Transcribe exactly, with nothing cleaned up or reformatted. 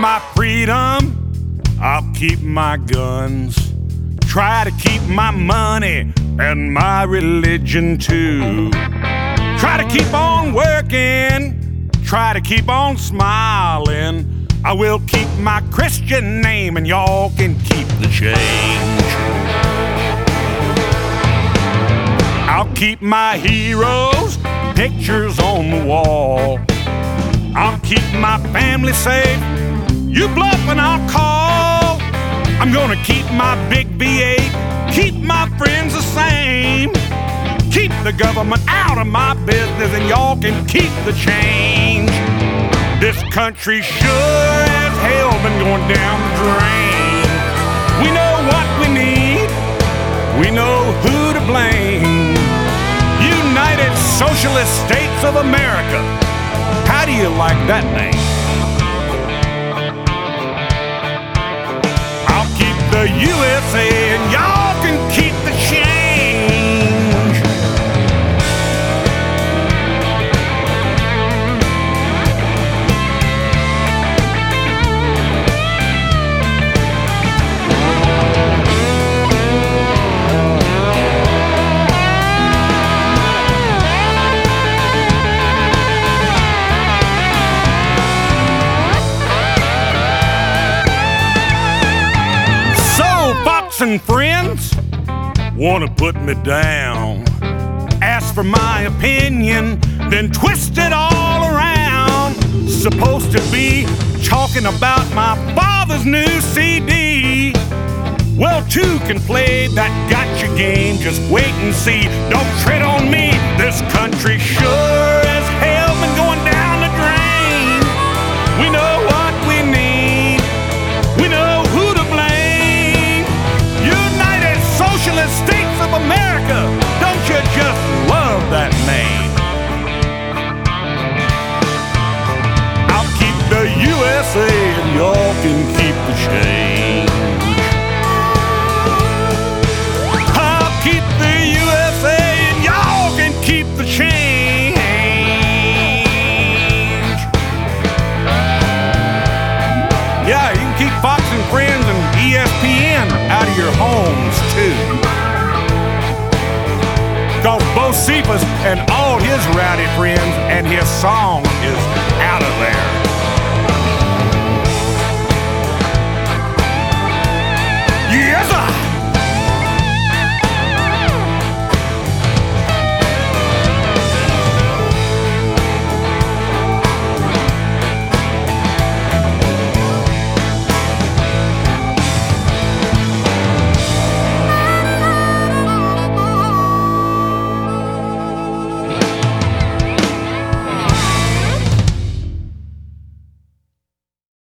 my freedom, I'll keep my guns. Try to keep my money and my religion too. Try to keep on working, try to keep on smiling. I will keep my Christian name and y'all can keep the change. I'll keep my heroes' pictures on the wall. I'll keep my family safe. You bluff and I'll call. I'm gonna keep my big V eight, keep my friends the same. Keep the government out of my business and y'all can keep the change. This country sure as hell been going down the drain. We know what we need, we know who to blame. United Socialist States of America. How do you like that name? I'll keep the U S A and y'all can keep the change. And friends wanna put me down, ask for my opinion, then twist it all around. Supposed to be talking about my father's new C D. Well, two can play that gotcha game, just wait and see. Don't tread on me, this country sure as hell been going down the drain. We know what we need, we know who to blame. Socialist States of America, don't you just love that name? I'll keep the U S A and y'all can keep the change. I'll keep the U S A and y'all can keep the change. Yeah, you can keep Fox and Friends and E S P N out of your homes too. Cause Bocephus and all his rowdy friends and his song is out of there.